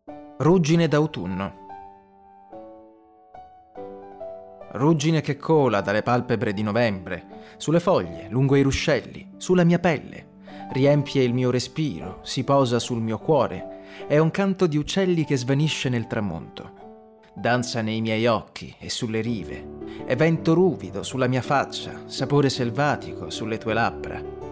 Ruggine d'autunno. Ruggine che cola dalle palpebre di novembre, sulle foglie, lungo i ruscelli, sulla mia pelle, riempie il mio respiro, si posa sul mio cuore, è un canto di uccelli che svanisce nel tramonto. Danza nei miei occhi e sulle rive, è vento ruvido sulla mia faccia, sapore selvatico sulle tue labbra.